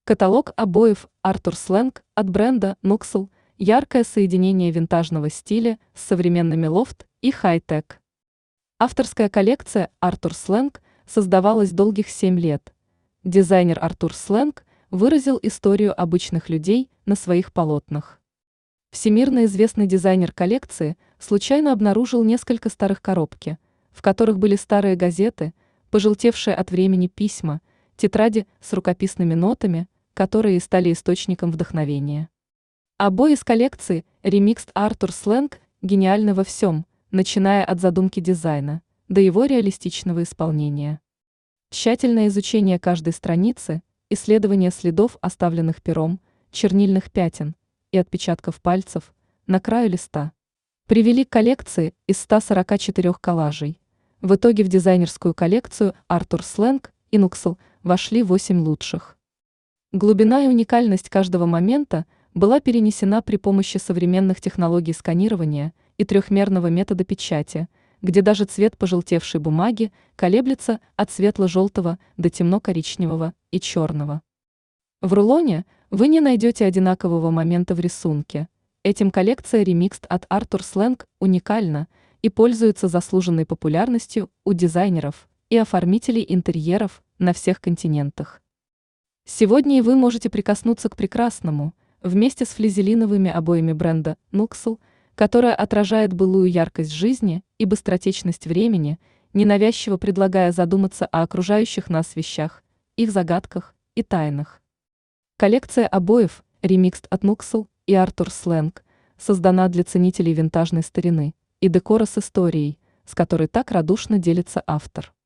Каталог обоев Артур Сленг от бренда Nuxel – яркое соединение винтажного стиля с современными лофт и хай-тек. Авторская коллекция Артур Сленг создавалась долгих 7 лет. Дизайнер Артур Сленг выразил историю обычных людей на своих полотнах. Всемирно известный дизайнер коллекции случайно обнаружил несколько старых коробки, в которых были старые газеты, пожелтевшие от времени письма, тетради с рукописными нотами, которые и стали источником вдохновения. Обои из коллекции Remixed Артур Сленг гениальны во всем, начиная от задумки дизайна до его реалистичного исполнения. Тщательное изучение каждой страницы, исследование следов, оставленных пером, чернильных пятен и отпечатков пальцев на краю листа, привели к коллекции из 144 коллажей. В итоге в дизайнерскую коллекцию Артур Сленг и Nuxel вошли 8 лучших. Глубина и уникальность каждого момента была перенесена при помощи современных технологий сканирования и трехмерного метода печати, где даже цвет пожелтевшей бумаги колеблется от светло-желтого до темно-коричневого и черного. В рулоне вы не найдете одинакового момента в рисунке. Этим коллекция Remixed от Артур Сленг уникальна и пользуется заслуженной популярностью у дизайнеров и оформителей интерьеров на всех континентах. Сегодня и вы можете прикоснуться к прекрасному вместе с флизелиновыми обоями бренда Nuxel, которая отражает былую яркость жизни и быстротечность времени, ненавязчиво предлагая задуматься о окружающих нас вещах, их загадках и тайнах. Коллекция обоев Remixed от Nuxel и Артур Сленг создана для ценителей винтажной старины и декора с историей, с которой так радушно делится автор.